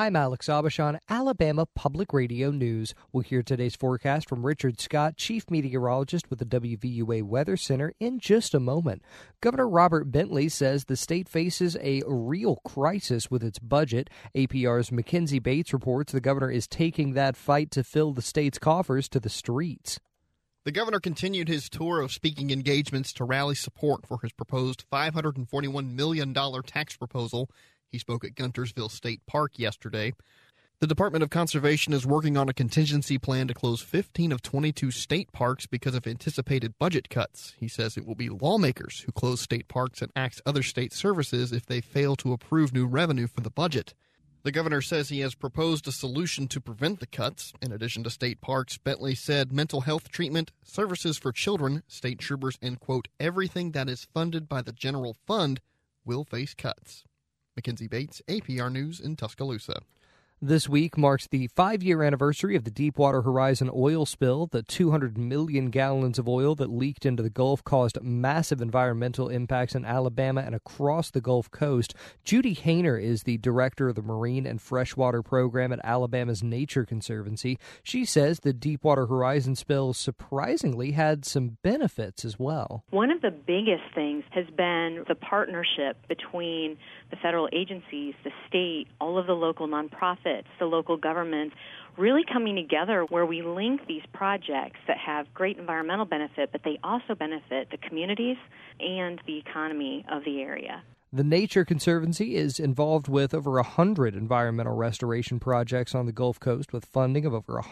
I'm Alex Abashan, Alabama Public Radio News. We'll hear today's forecast from Richard Scott, Chief Meteorologist with the WVUA Weather Center, in just a moment. Governor Robert Bentley says the state faces a real crisis with its budget. APR's Mackenzie Bates reports the governor is taking that fight to fill the state's coffers to the streets. The governor continued his tour of speaking engagements to rally support for his proposed $541 million tax proposal. He spoke at Guntersville State Park yesterday. The Department of Conservation is working on a contingency plan to close 15 of 22 state parks because of anticipated budget cuts. He says it will be lawmakers who close state parks and axe other state services if they fail to approve new revenue for the budget. The governor says he has proposed a solution to prevent the cuts. In addition to state parks, Bentley said mental health treatment, services for children, state troopers, and, quote, everything that is funded by the general fund will face cuts. Mackenzie Bates, APR News in Tuscaloosa. This week marks the 5-year anniversary of the Deepwater Horizon oil spill. The 200 million gallons of oil that leaked into the Gulf caused massive environmental impacts in Alabama and across the Gulf Coast. Judy Hayner is the director of the Marine and Freshwater Program at Alabama's Nature Conservancy. She says the Deepwater Horizon spill surprisingly had some benefits as well. One of the biggest things has been the partnership between the federal agencies, the state, all of the local nonprofits, the local governments, really coming together where we link these projects that have great environmental benefit, but they also benefit the communities and the economy of the area. The Nature Conservancy is involved with over 100 environmental restoration projects on the Gulf Coast with funding of over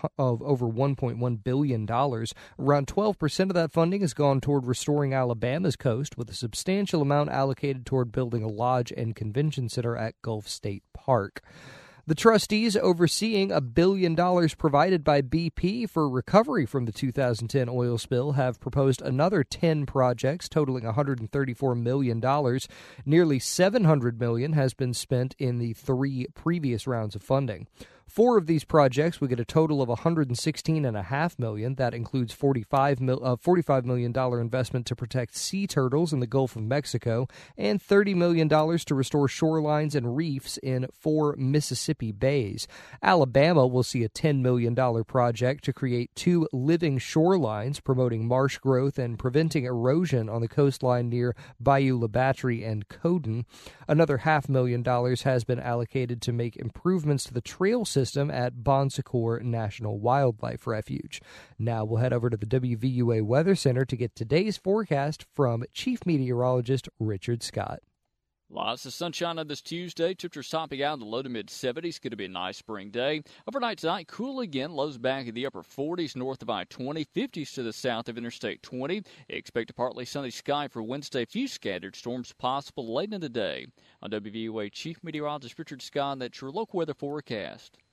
$1.1 billion. Around 12% of that funding has gone toward restoring Alabama's coast, with a substantial amount allocated toward building a lodge and convention center at Gulf State Park. The trustees overseeing $1 billion provided by BP for recovery from the 2010 oil spill have proposed another 10 projects totaling $134 million. Nearly $700 million has been spent in the 3 previous rounds of funding. 4 of these projects will get a total of $116.5 million. That includes $45 million investment to protect sea turtles in the Gulf of Mexico and $30 million to restore shorelines and reefs in 4 Mississippi bays. Alabama will see a $10 million project to create 2 living shorelines, promoting marsh growth and preventing erosion on the coastline near Bayou La Batterie and Coden. Another $500,000 has been allocated to make improvements to the trail system at Bon Secours National Wildlife Refuge. Now we'll head over to the WVUA Weather Center to get today's forecast from Chief Meteorologist Richard Scott. Lots of sunshine on this Tuesday. Temperatures topping out in the low to mid-70s. Going to be a nice spring day. Overnight tonight, cool again. Lows back in the upper 40s north of I-20. 50s to the south of Interstate 20. Expect a partly sunny sky for Wednesday. Few scattered storms possible late in the day. On WVUA Chief Meteorologist Richard Scott, that's your local weather forecast.